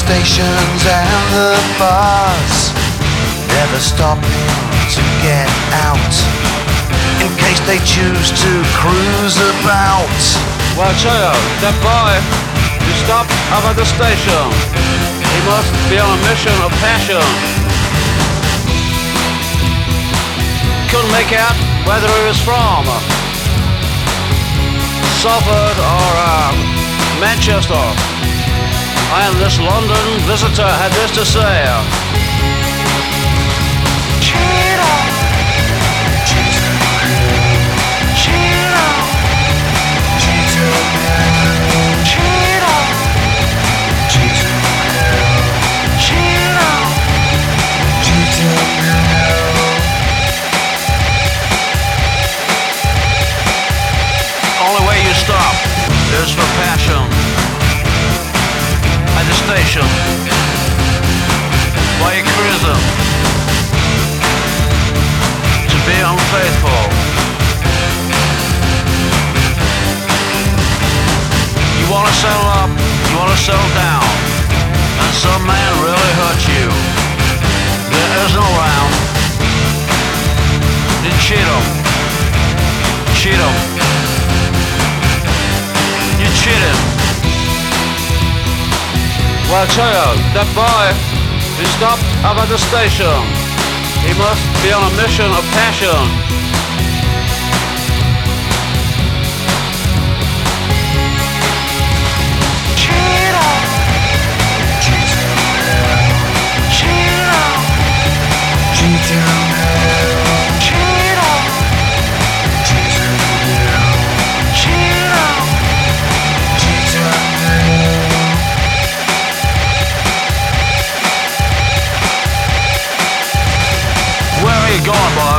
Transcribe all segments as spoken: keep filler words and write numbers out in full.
stations and the bars, never stopping to get out, in case they choose to cruise about. Well, Cheo, that boy, you stopped up at the station. He must be on a mission of passion. Couldn't make out whether he was from Salford or uh, Manchester. And this London visitor had this to say. Only way you stop is for passion. At the station, while you're cruising, to be unfaithful. You wanna settle up, you wanna settle down, and some man really hurt you. There is no round. You cheat him. Cheat him. You cheated. Well, I tell you, that boy, he stopped up at the station. He must be on a mission of passion. Going, boy?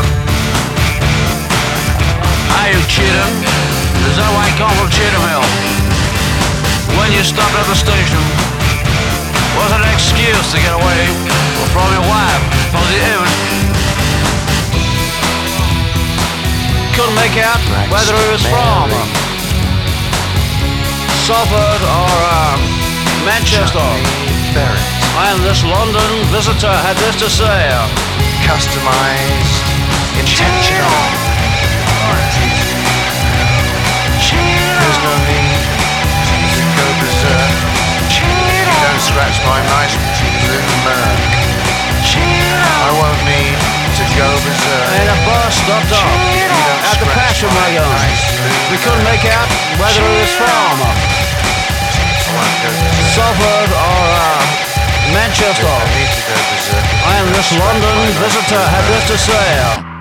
Are you cheating? Is that why you come from Cheatham Hill? When you stopped at the station, was it an excuse to get away from your wife? Was it even? Couldn't make out whether he was from Salford or uh, Manchester. And this London visitor had this to say. Customized, intentional. There's no need to go berserk. You don't scratch my nice blue Merc. I won't need to go berserk. And a bus stopped up at the passion wagon. We couldn't make out whether it was from Salford or uh, Manchester. And this London visitor had this to say.